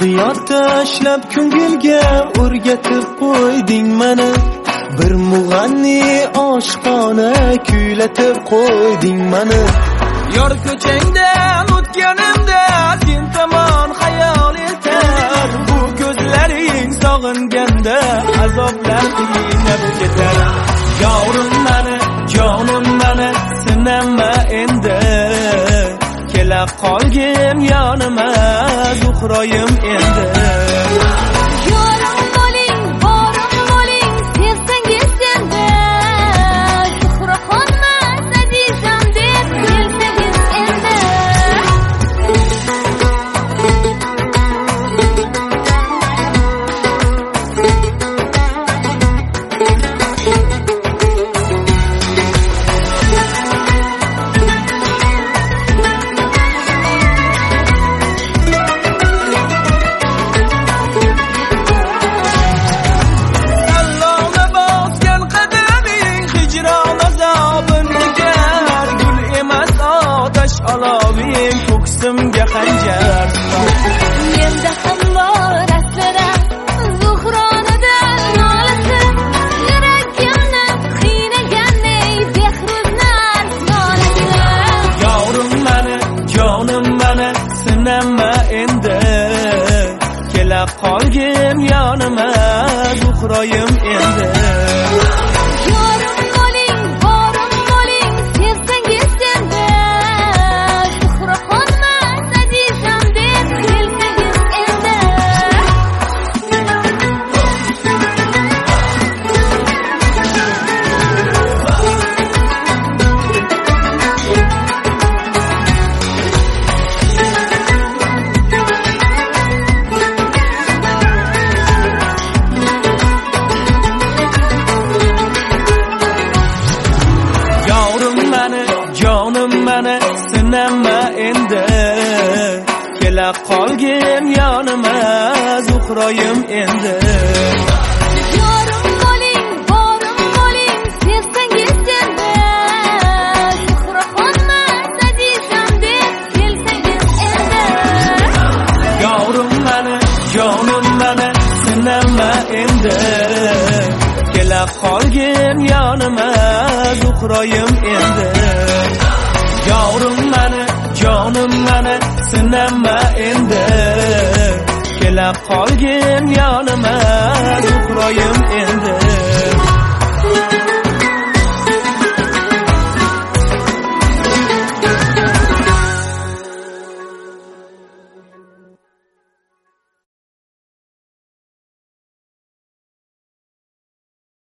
Hiyot tashlab ko'ngilga o'rgatib qo'yding meni, bir mug'anni oshqona kuylatib qo'yding meni. Yor ko'changdan o'tganimda sen tomon xayol etar, bu ko'zlaring sog'inganda azoblar qiynab ketar. Yorim meni, jonim meni, sinama endi, kela qolgin yonima zuhroyim endi. Yorim bo'ling, borim bo'ling, sevsangiz endi, Zuhraxonmas azizam deb kelsangiz endi. Oloving ko'ksimga xanjar, Menda ham bor aslida Zuhronadan nolasi, yuragimni qiynaganday behruzlar nolasi. Yorim meni, jonim meni, sinama endi, kela qolgin yonima zuhroyim endi. Yorim bo'ling, borim bo'ling, sevsangiz endi, Zuhraxonmas azizam deb kelsangiz endi. Yorim meni, jonim meni, sinama endi, kela qolgin yonima zuhroyim endi. Yorim bo'ling, borim bo'ling, sevsangiz endi, Zuhraxonmas azizam deb kelsangiz endi. Yorim meni, jonim meni, sinama endi, kela qolgin yonima zuhroyim endi. Yorim meni, jonim meni, sinama endi, kela qolgin yonima